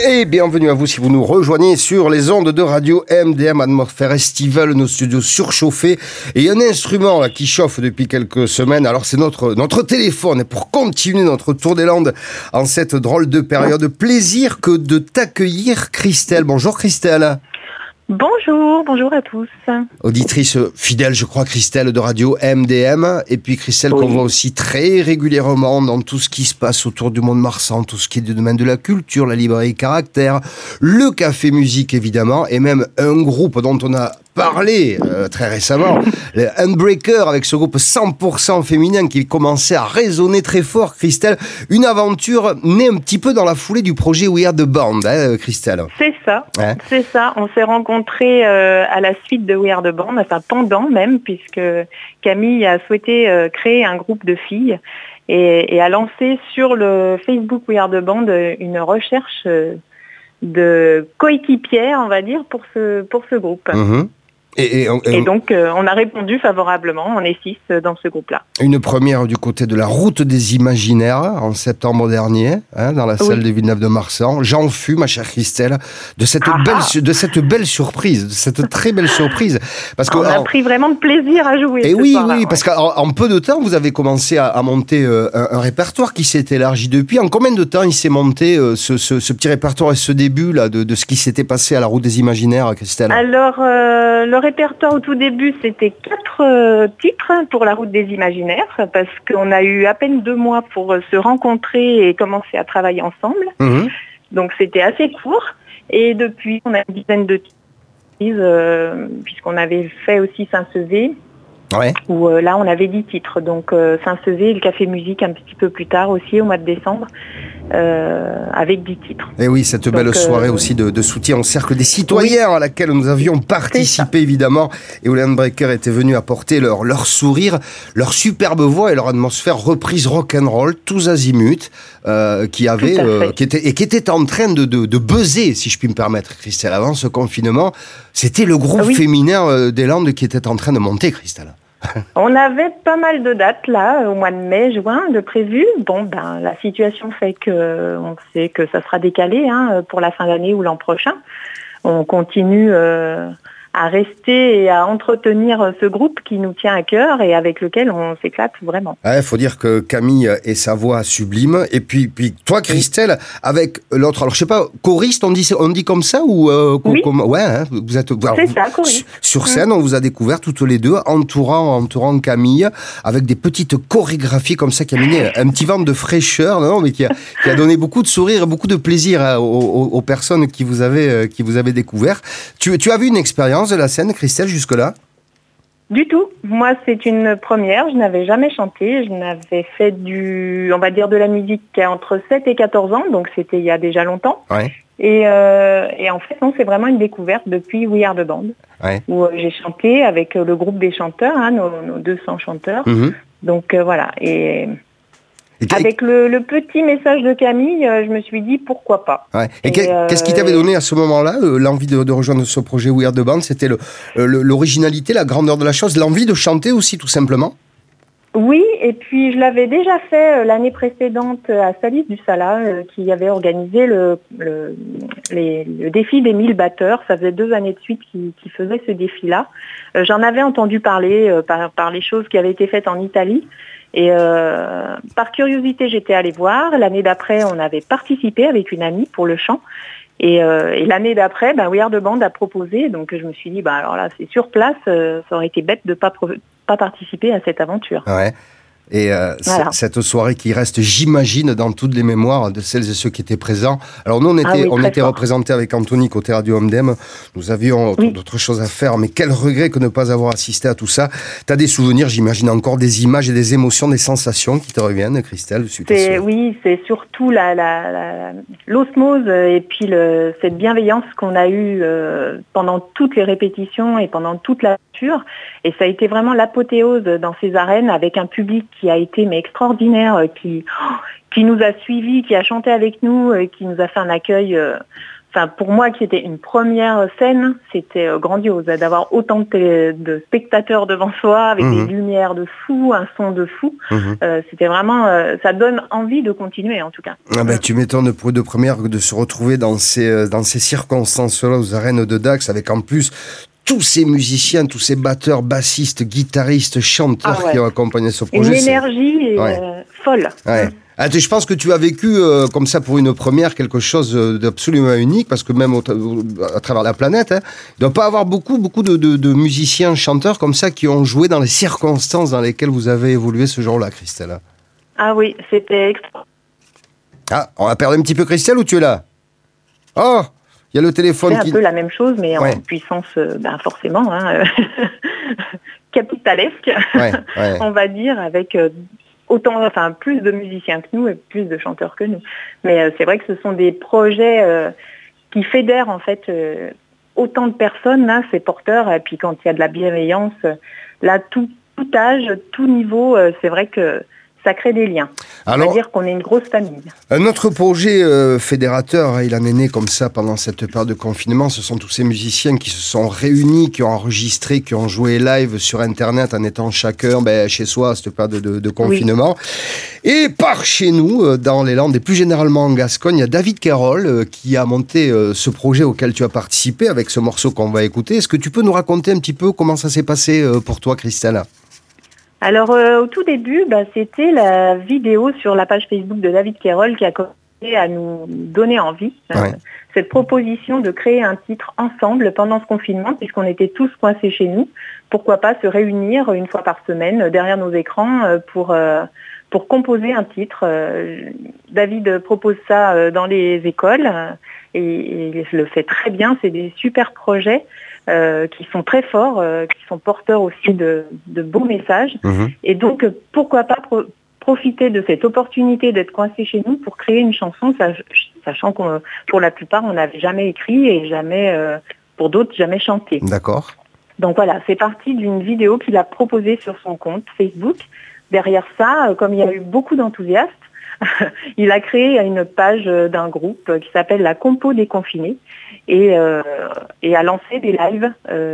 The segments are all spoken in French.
Et bienvenue à vous si vous nous rejoignez sur les ondes de radio MDM, atmosphère estivale, nos studios surchauffés. Et il y a un instrument là, qui chauffe depuis quelques semaines, alors c'est notre téléphone. Et pour continuer notre tour des Landes en cette drôle de période, plaisir que de t'accueillir Christelle. Bonjour Christelle. Bonjour à tous. Auditrice fidèle, je crois, Christelle, de radio MDM. Et puis Christelle, qu'on voit aussi très régulièrement dans tout ce qui se passe autour du monde marsan, tout ce qui est du domaine de la culture, la librairie Caractère, le café musique évidemment, et même un groupe dont on a parlé très récemment, le Unbreaker, avec ce groupe 100% féminin qui commençait à résonner très fort, Christelle. Une aventure née un petit peu dans la foulée du projet We Are The Band, Christelle. C'est ça, c'est ça. On s'est rencontrés à la suite de We Are The Band, enfin pendant même, puisque Camille a souhaité créer un groupe de filles et a lancé sur le Facebook We Are The Band une recherche de coéquipières, on va dire, pour ce groupe. Mm-hmm. Et donc, on a répondu favorablement. On est 6 dans ce groupe-là. Une première du côté de la Route des Imaginaires, en septembre dernier, dans la salle de Villeneuve-de-Marsan. J'en fus, ma chère Christelle, de cette belle surprise, de cette très belle surprise. Parce que, on a pris vraiment de plaisir à jouer. Et oui, parce qu'en peu de temps, vous avez commencé à monter un répertoire qui s'est élargi depuis. En combien de temps il s'est monté ce petit répertoire et ce début là de ce qui s'était passé à la Route des Imaginaires, Christelle? Alors, le répertoire au tout début, c'était 4 titres pour la Route des Imaginaires, parce qu'on a eu à peine 2 mois pour se rencontrer et commencer à travailler ensemble. Mmh. Donc c'était assez court. Et depuis, on a une dizaine de titres, puisqu'on avait fait aussi Saint-Sevé, où là on avait 10 titres. Donc Saint-Sevé et le Café Musique un petit peu plus tard aussi, au mois de décembre. Avec 10 titres. Et oui, cette belle soirée aussi de soutien au Cercle des Citoyens à laquelle nous avions participé évidemment, et où les Unbreaker étaient venus apporter leur sourire, leur superbe voix et leur atmosphère reprise rock'n'roll, tous azimuts, qui était en train de buzzer, si je puis me permettre, Christelle, avant ce confinement. C'était le groupe féminin des Landes qui était en train de monter, Christelle. On avait pas mal de dates là, au mois de mai, juin, de prévues. Bon, la situation fait que on sait que ça sera décalé pour la fin d'année ou l'an prochain. On continue à rester et à entretenir ce groupe qui nous tient à cœur et avec lequel on s'éclate vraiment. Il faut dire que Camille et sa voix sublime, et puis toi Christelle, avec l'autre, alors je sais pas, choriste, on dit comme ça ou oui. Vous êtes c'est ça, choriste. Sur scène, on vous a découvert toutes les deux, entourant Camille, avec des petites chorégraphies comme ça qui a mené un petit vent de fraîcheur, mais qui a donné beaucoup de sourire et beaucoup de plaisir aux personnes qui vous avaient découvert. Tu as vu une expérience de la scène, Christelle, jusque-là? Du tout. Moi, c'est une première. Je n'avais jamais chanté. Je n'avais fait de la musique entre 7 et 14 ans, donc c'était il y a déjà longtemps. Ouais. Et en fait, non, c'est vraiment une découverte depuis We Are The Band, où j'ai chanté avec le groupe des chanteurs, nos 200 chanteurs. Mm-hmm. Donc voilà. Et avec le petit message de Camille, je me suis dit pourquoi pas. Ouais. Et qu'est-ce qui t'avait donné à ce moment-là l'envie de rejoindre ce projet We Are The Band? C'était l'originalité, la grandeur de la chose, l'envie de chanter aussi, tout simplement? Oui, et puis je l'avais déjà fait l'année précédente à Salis du Sala, qui avait organisé le défi des 1000 batteurs. Ça faisait 2 années de suite qui faisait ce défi-là. J'en avais entendu parler par les choses qui avaient été faites en Italie. Et par curiosité, j'étais allée voir. L'année d'après, on avait participé avec une amie pour le chant. Et l'année d'après, We Are The Band a proposé. Donc je me suis dit, alors là, c'est sur place. Ça aurait été bête de pas participer à cette aventure. Ouais. Et voilà. Cette soirée qui reste, j'imagine, dans toutes les mémoires de celles et ceux qui étaient présents. Alors nous, on était représentés avec Anthony côté Radio MDM. Nous avions d'autres choses à faire, mais quel regret que ne pas avoir assisté à tout ça. Tu as des souvenirs, j'imagine, encore des images et des émotions, des sensations qui te reviennent, Christelle? Oui, c'est surtout l'osmose et puis cette bienveillance qu'on a eue pendant toutes les répétitions et pendant toute la lecture. Et ça a été vraiment l'apothéose dans ces arènes, avec un public qui a été extraordinaire, qui nous a suivis, qui a chanté avec nous, qui nous a fait un accueil pour moi qui était une première scène, c'était grandiose d'avoir autant de spectateurs devant soi avec des lumières de fou, un son de fou. C'était vraiment, ça donne envie de continuer en tout cas. Ah ben, tu m'étonnes pour de première de se retrouver dans ces circonstances-là aux arènes de Dax avec en plus tous ces musiciens, tous ces batteurs, bassistes, guitaristes, chanteurs qui ont accompagné ce projet. Une énergie folle. Ouais. Ah, je pense que tu as vécu comme ça pour une première quelque chose d'absolument unique parce que même à travers la planète, il ne doit pas avoir beaucoup de musiciens, chanteurs comme ça qui ont joué dans les circonstances dans lesquelles vous avez évolué ce jour-là, Christelle. Ah oui, c'était extra. Ah, on a perdu un petit peu Christelle ou tu es là? Oh, il y a le téléphone c'est un peu la même chose, mais en puissance, forcément, capitalesque, on va dire, avec plus de musiciens que nous et plus de chanteurs que nous. Mais c'est vrai que ce sont des projets qui fédèrent en fait autant de personnes, là, ces porteurs, et puis quand il y a de la bienveillance, là, tout âge, tout niveau, c'est vrai que ça crée des liens. On va dire qu'on est une grosse famille. Un autre projet fédérateur, il en est né comme ça pendant cette période de confinement, ce sont tous ces musiciens qui se sont réunis, qui ont enregistré, qui ont joué live sur Internet en étant chacun chez soi à cette période de confinement. Oui. Et par chez nous, dans les Landes et plus généralement en Gascogne, il y a David Carroll qui a monté ce projet auquel tu as participé avec ce morceau qu'on va écouter. Est-ce que tu peux nous raconter un petit peu comment ça s'est passé pour toi, Christelle ? Alors, au tout début, c'était la vidéo sur la page Facebook de David Carroll qui a commencé à nous donner envie. Cette proposition de créer un titre ensemble pendant ce confinement, puisqu'on était tous coincés chez nous. Pourquoi pas se réunir une fois par semaine derrière nos écrans pour composer un titre. David propose ça dans les écoles et il le fait très bien. C'est des super projets. Qui sont très forts, qui sont porteurs aussi de beaux messages. Et donc, pourquoi pas profiter de cette opportunité d'être coincé chez nous pour créer une chanson, sachant que pour la plupart, on n'avait jamais écrit et jamais, pour d'autres, jamais chanté. D'accord. Donc voilà, c'est parti d'une vidéo qu'il a proposée sur son compte Facebook. Derrière ça, comme il y a eu beaucoup d'enthousiastes, il a créé une page d'un groupe qui s'appelle La Compo des Confinés et a lancé des lives.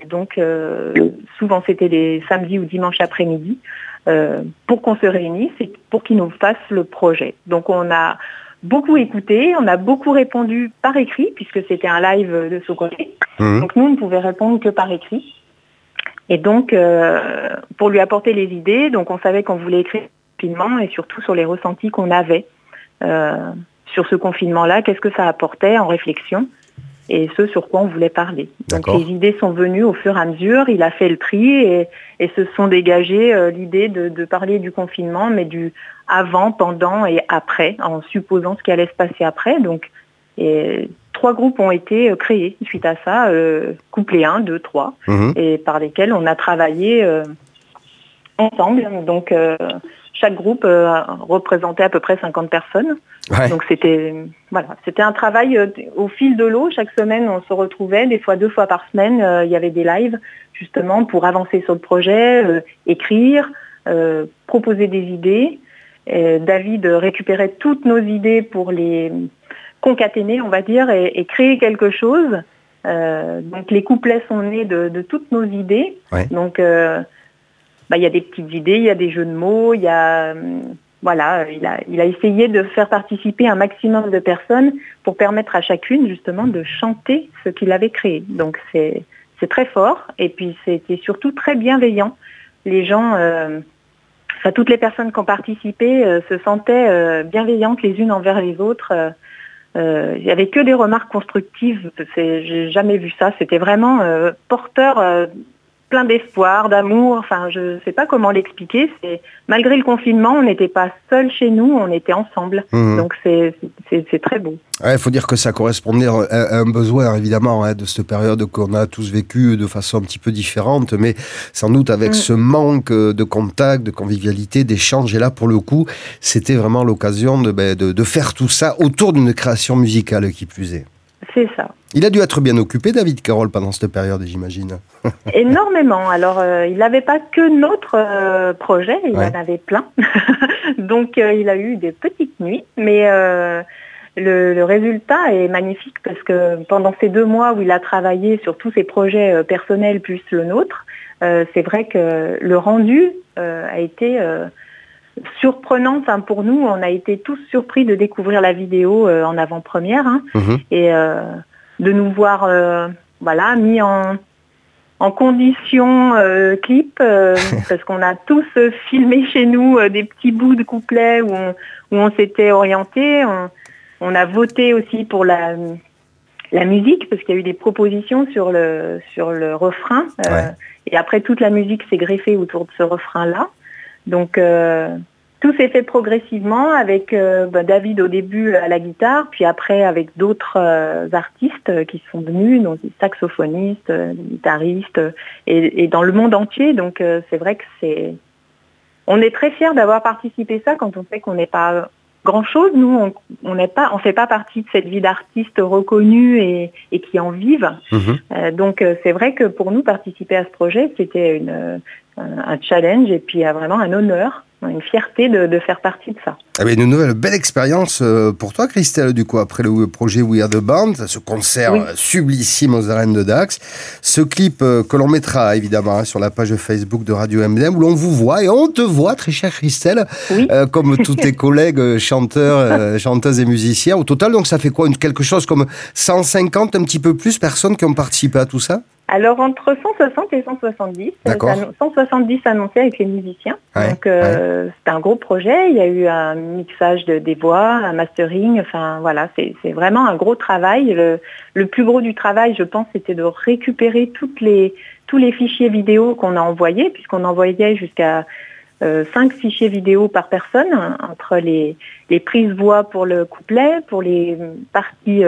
Souvent c'était les samedis ou dimanches après-midi pour qu'on se réunisse et pour qu'ils nous fassent le projet. Donc on a beaucoup écouté, on a beaucoup répondu par écrit puisque c'était un live de ce côté. Donc nous on ne pouvait répondre que par écrit. Et donc pour lui apporter les idées, donc on savait qu'on voulait écrire et surtout sur les ressentis qu'on avait sur ce confinement-là, qu'est-ce que ça apportait en réflexion et ce sur quoi on voulait parler. D'accord. Donc les idées sont venues au fur et à mesure, il a fait le tri et se sont dégagées l'idée de parler du confinement, mais du avant, pendant et après, en supposant ce qui allait se passer après. Donc 3 groupes ont été créés suite à ça, couplets 1, 2, 3, et par lesquels on a travaillé ensemble. Donc chaque groupe représentait à peu près 50 personnes. Donc c'était un travail au fil de l'eau. Chaque semaine, on se retrouvait, des fois 2 fois par semaine, il y avait des lives justement pour avancer sur le projet, écrire, proposer des idées. David récupérait toutes nos idées pour les concaténer, on va dire, et créer quelque chose. Donc les couplets sont nés de toutes nos idées. Donc il y a des petites idées, il y a des jeux de mots, il a essayé de faire participer un maximum de personnes pour permettre à chacune justement de chanter ce qu'il avait créé. Donc c'est très fort et puis c'était surtout très bienveillant. Les gens, toutes les personnes qui ont participé se sentaient bienveillantes les unes envers les autres. Il n'y avait que des remarques constructives, j'ai jamais vu ça. C'était vraiment porteur plein d'espoir, d'amour, je ne sais pas comment l'expliquer. Malgré le confinement, on n'était pas seuls chez nous, on était ensemble. Donc c'est très beau. Il faut dire que ça correspondait à un besoin, évidemment, de cette période qu'on a tous vécu de façon un petit peu différente, mais sans doute avec ce manque de contact, de convivialité, d'échange. Et là, pour le coup, c'était vraiment l'occasion de faire tout ça autour d'une création musicale qui plus est. C'est ça. Il a dû être bien occupé, David Carroll, pendant cette période, j'imagine. Énormément. Alors, il n'avait pas que notre projet, il en avait plein. Donc, il a eu des petites nuits. Mais le résultat est magnifique parce que pendant ces 2 mois où il a travaillé sur tous ses projets personnels plus le nôtre, c'est vrai que le rendu a été surprenant. Enfin, pour nous, on a été tous surpris de découvrir la vidéo en avant-première et de nous voir mis en condition clip parce qu'on a tous filmé chez nous des petits bouts de couplets où on s'était orienté. On a voté aussi pour la musique parce qu'il y a eu des propositions sur le refrain et après toute la musique s'est greffée autour de ce refrain-là. Donc tout s'est fait progressivement avec David au début à la guitare, puis après avec d'autres artistes qui sont venus, donc des saxophonistes, des guitaristes et dans le monde entier. Donc c'est vrai que on est très fiers d'avoir participé à ça quand on sait qu'on n'est pas grand-chose. Nous, on fait pas partie de cette vie d'artistes reconnus et qui en vivent. Donc c'est vrai que pour nous, participer à ce projet, c'était un challenge et puis vraiment un honneur, une fierté de faire partie de ça. Ah ben, une nouvelle belle expérience pour toi, Christelle, du coup, après le projet We Are The Band, ce concert sublissime aux arènes de Dax, ce clip que l'on mettra évidemment sur la page Facebook de Radio MDM, où l'on vous voit et on te voit, très chère Christelle, comme tous tes collègues chanteurs, chanteuses et musiciens. Au total, donc ça fait quoi, quelque chose comme 150, un petit peu plus, personnes qui ont participé à tout ça? Alors, entre 160 et 170. D'accord. 170 annoncés avec les musiciens. Donc, c'est un gros projet. Il y a eu un mixage des voix, un mastering. Enfin, voilà, c'est vraiment un gros travail. Le plus gros du travail, je pense, c'était de récupérer tous les fichiers vidéo qu'on a envoyés, puisqu'on envoyait jusqu'à 5 fichiers vidéo par personne, entre les prises voix pour le couplet, pour les parties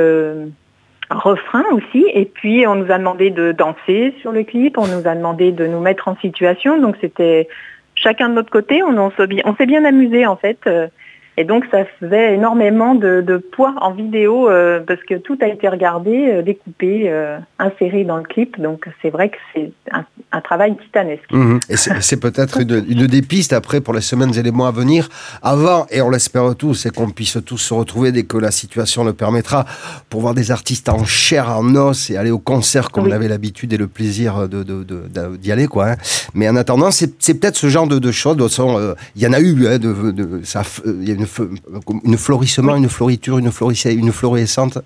refrain aussi, et puis on nous a demandé de danser sur le clip, on nous a demandé de nous mettre en situation, donc c'était chacun de notre côté, on s'est bien amusé en fait, et donc ça faisait énormément de poids en vidéo parce que tout a été regardé, découpé, inséré dans le clip, donc c'est vrai que c'est un travail titanesque. Et c'est peut-être une des pistes après pour les semaines et les mois à venir, avant, et on l'espère tous, c'est qu'on puisse tous se retrouver dès que la situation le permettra, pour voir des artistes en chair, en os, et aller au concert comme on avait l'habitude et le plaisir d'y aller, quoi. Hein. Mais en attendant, c'est peut-être ce genre de choses. De toute façon, il y en a eu, hein, il y a une florissement, une floriture, une florescente.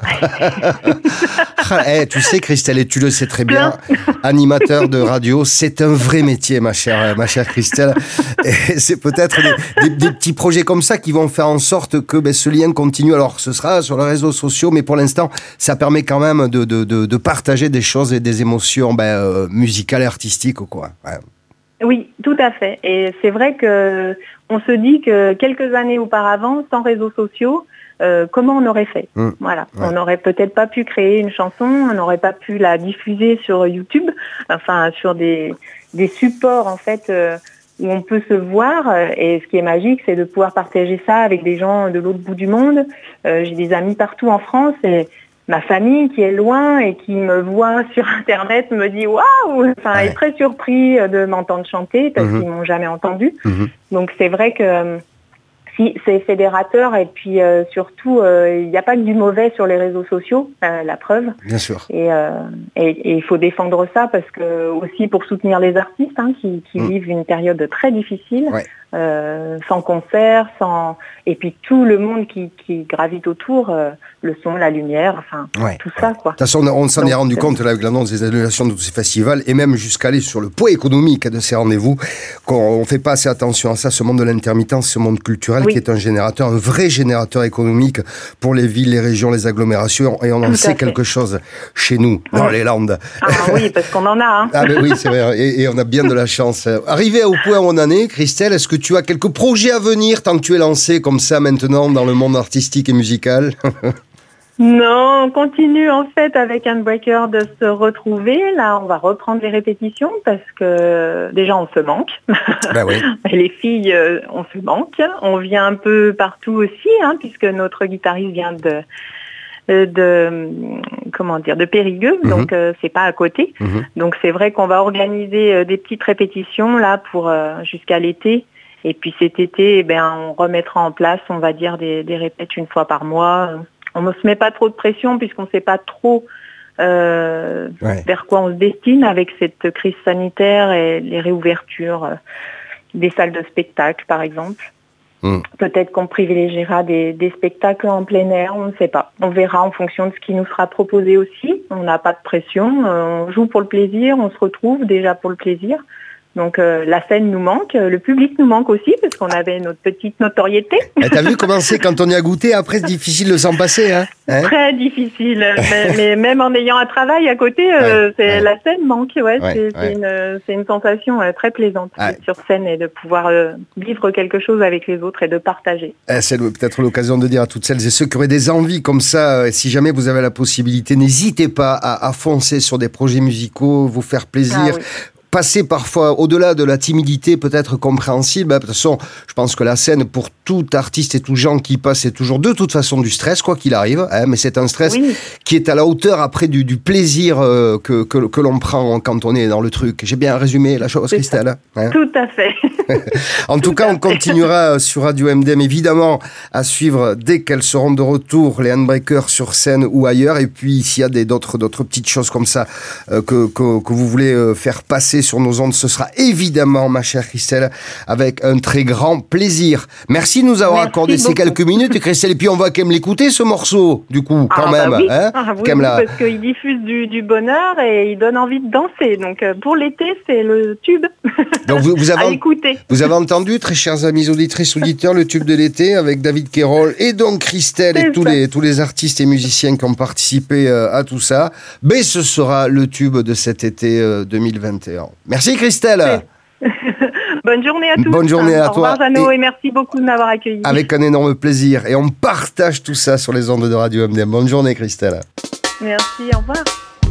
Tu sais, Christelle, et tu le sais très bien, animateur de radio, c'est un vrai métier, ma chère Christelle. Et c'est peut-être des petits projets comme ça qui vont faire en sorte que ce lien continue. Alors, ce sera sur les réseaux sociaux, mais pour l'instant, ça permet quand même de partager des choses et des émotions musicales et artistiques, quoi. Ouais. Oui, tout à fait. Et c'est vrai que on se dit que quelques années auparavant, sans réseaux sociaux, comment on aurait fait? Voilà, on n'aurait peut-être pas pu créer une chanson, on n'aurait pas pu la diffuser sur YouTube, enfin sur des supports en fait où on peut se voir. Et ce qui est magique, c'est de pouvoir partager ça avec des gens de l'autre bout du monde. J'ai des amis partout en France et ma famille qui est loin et qui me voit sur Internet me dit waouh, enfin est très surpris de m'entendre chanter parce qu'ils m'ont jamais entendu. Donc c'est vrai que si c'est fédérateur et puis surtout il n'y a pas que du mauvais sur les réseaux sociaux, la preuve. Bien sûr. Et il faut défendre ça parce que aussi pour soutenir les artistes qui vivent une période très difficile. Sans concert, et puis tout le monde qui gravite autour, le son, la lumière, enfin tout ça quoi. De toute façon, on s'en est rendu compte là, avec l'annonce des annulations de tous ces festivals et même jusqu'à aller sur le poids économique de ces rendez-vous, qu'on ne fait pas assez attention à ça, ce monde de l'intermittence, ce monde culturel qui est un vrai générateur économique pour les villes, les régions, les agglomérations, et on en sait quelque chose chez nous, dans les Landes. Ah oui, parce qu'on en a. Hein. Ah mais oui, c'est vrai, et on a bien de la chance. Arrivé au point où on en est, Christelle, est-ce que tu as quelques projets à venir tant que tu es lancée comme ça maintenant dans le monde artistique et musical? Non, on continue en fait avec Unbreaker de se retrouver. Là, on va reprendre les répétitions parce que déjà on se manque. Les filles, on se manque. On vient un peu partout aussi, puisque notre guitariste vient de Périgueux, donc c'est pas à côté. Donc c'est vrai qu'on va organiser des petites répétitions là pour jusqu'à l'été. Et puis cet été, on remettra en place, on va dire, des répètes une fois par mois. on ne se met pas trop de pression puisqu'on ne sait pas trop vers quoi on se destine avec cette crise sanitaire et les réouvertures des salles de spectacle, par exemple. Peut-être qu'on privilégiera des spectacles en plein air, on ne sait pas. On verra en fonction de ce qui nous sera proposé aussi. On n'a pas de pression, on joue pour le plaisir, on se retrouve déjà pour le plaisir. Donc la scène nous manque, le public nous manque aussi parce qu'on avait notre petite notoriété. T'as vu comment c'est quand on y a goûté, après c'est difficile de s'en passer, hein, Très difficile, mais même en ayant un travail à côté, la scène manque, c'est une sensation très plaisante sur scène et de pouvoir vivre quelque chose avec les autres et de partager. C'est peut-être l'occasion de dire à toutes celles et ceux qui auraient des envies comme ça, si jamais vous avez la possibilité, n'hésitez pas à foncer sur des projets musicaux, vous faire plaisir. Passer parfois au-delà de la timidité peut-être compréhensible. De toute façon, je pense que la scène, pour tout artiste et tout gens qui passe, c'est toujours de toute façon du stress, quoi qu'il arrive. Mais c'est un stress qui est à la hauteur après du plaisir que l'on prend quand on est dans le truc. J'ai bien résumé la chose, Christelle. Tout à fait. En tout cas, on continuera sur Radio MDM, évidemment, à suivre dès qu'elles seront de retour, les Handbreakers sur scène ou ailleurs. Et puis, s'il y a d'autres petites choses comme ça que vous voulez faire passer sur nos ondes, ce sera évidemment, ma chère Christelle, avec un très grand plaisir. Merci de nous avoir accordé ces quelques minutes, Christelle. Et puis on va quand même l'écouter, ce morceau, du coup, quand même. Oui. Parce qu'il diffuse du bonheur et il donne envie de danser. Donc pour l'été, c'est le tube donc vous avez, à écouter. Vous avez entendu, très chers amis auditrices, auditeurs, le tube de l'été avec David Quérol et donc Christelle et tous les artistes et musiciens qui ont participé à tout ça. Mais ce sera le tube de cet été 2021. Merci Christelle. Bonne journée à tous. Bonne journée à toi. Au revoir Jeannot et merci beaucoup de m'avoir accueilli. Avec un énorme plaisir. Et on partage tout ça sur les ondes de Radio MDM. Bonne journée Christelle. Merci, au revoir.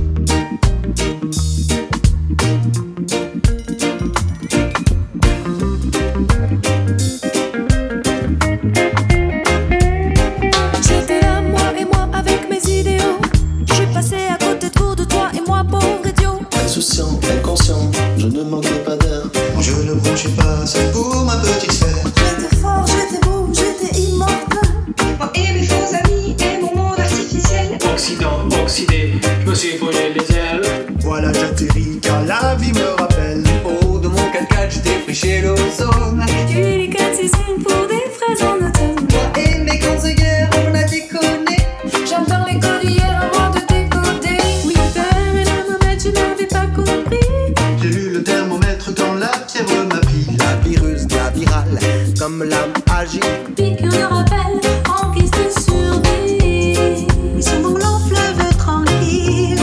J'étais là, moi et moi avec mes idéaux. Je suis passé à côté trop de toi et moi, pauvre idiot. Insouciant, inconscient, je ne manquais pas d'air. Je ne bronchais pas, c'est pour ma petite sphère. J'étais fort, j'étais beau, j'étais immortel. Moi et mes faux amis et mon monde artificiel. Occident, oxydé, je me suis brûlé les ailes. Voilà, j'atterris car la vie me rappelle. Oh, de mon 4x4, j'ai défriché l'ozone. Du hélicatisme pour des fraises en automne. Moi et mes conseillères, on a déconné. J'entends les cordillères à moi de décoder. Oui, père et la mamette, je n'avais pas compris. J'ai lu le thermomètre quand la fièvre m'a pris. La virus, la virale, comme l'âme agit. Piqûre de rappel, en guise de survie. Sur mon long fleuve tranquille.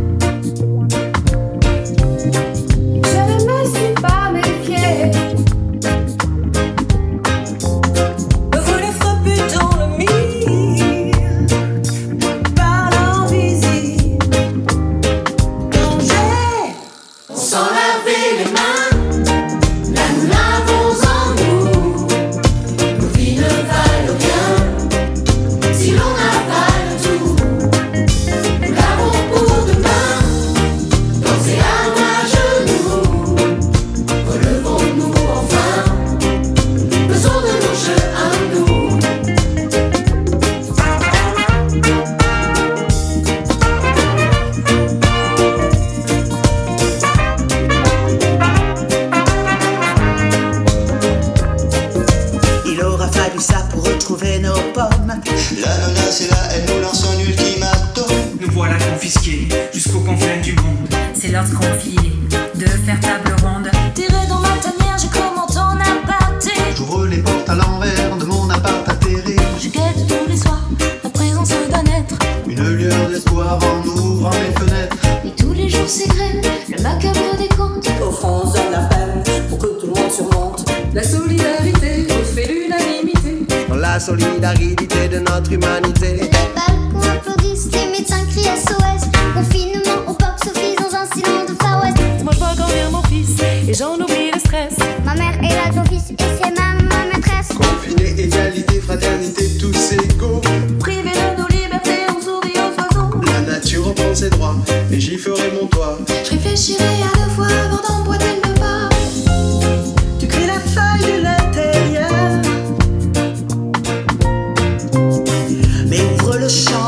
Je ne me suis pas méfiée. Me voler frapper dans le mire. Par l'envie. Danger. Sans laver les mains, là nous l'avons en nous. Nos vies ne valent rien si l'on avale tout. Nous l'avons pour demain, danser à genoux. Relevons-nous enfin, faisons de nos jeux à nous. Il aura fallu ça pour retrouver nos pommes. L'ananas est là, elle nous lance un ultimatum. Nous voilà confisqués jusqu'aux confins du monde. C'est l'heure de confier, de faire table ronde. Tiré dans ma tanière, j'ai comment ton aparté. J'ouvre les portes à l'envers de mon appart atterri. Je guette tous les soirs la présence d'un être. Une lueur d'espoir en ouvrant mes fenêtres. Mais tous les jours s'égrène le macabre des contes. Offrance d'un appel pour que tout le monde surmonte. La solidarité refait l'unanimité. Dans la solidarité de notre humanité. Les balcons applaudissent, les médecins crient SOS. Confinement au box-office dans un silence de Far West. Moi je vois grandir mon fils et j'en oublie le stress. Ma mère est là, ton fils, et c'est ma maîtresse. Confiné, égalité, fraternité, tous égaux. Privé de nos libertés, on sourit aux oiseaux. La nature reprend ses droits, et j'y ferai mon toit. Je réfléchirai à deux fois avant d'emboîter le pas. Tu crées la faille de l'intérieur. Mais ouvre le champ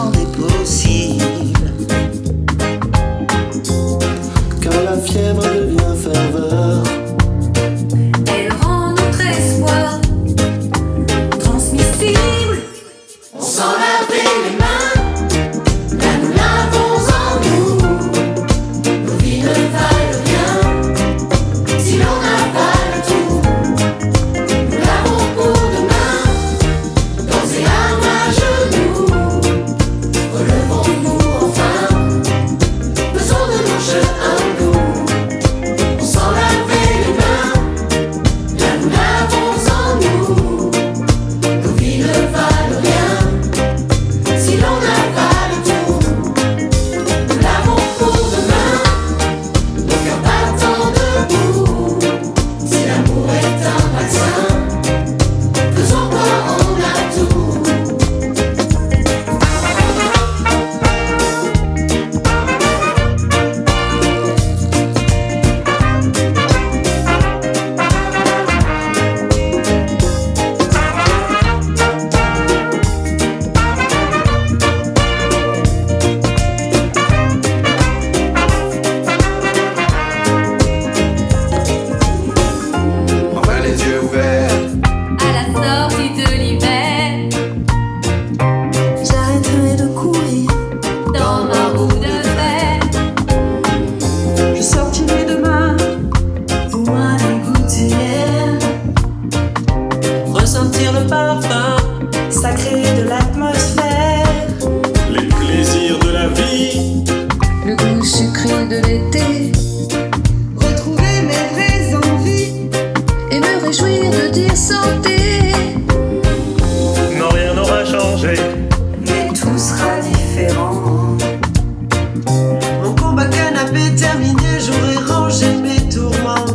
nuit. Le goût sucré de l'été. Retrouver mes vraies envies. Et me réjouir de dire santé. Non, rien n'aura changé. Mais tout sera différent. Mon combat canapé terminé, j'aurais rangé mes tourments.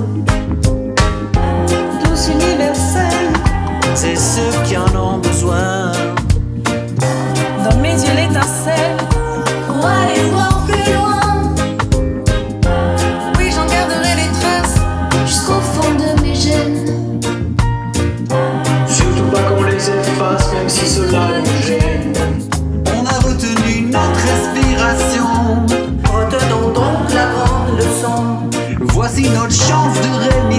Douce universelle. C'est ceux qui en ont besoin. Dans mes yeux l'étincelle. Pour aller voir plus loin, Oui, j'en garderai les traces. jusqu'au fond de mes gènes. Surtout pas qu'on les efface, même si cela nous gêne. On a retenu notre respiration. Retenons donc la grande leçon. Voici notre chance de rémission.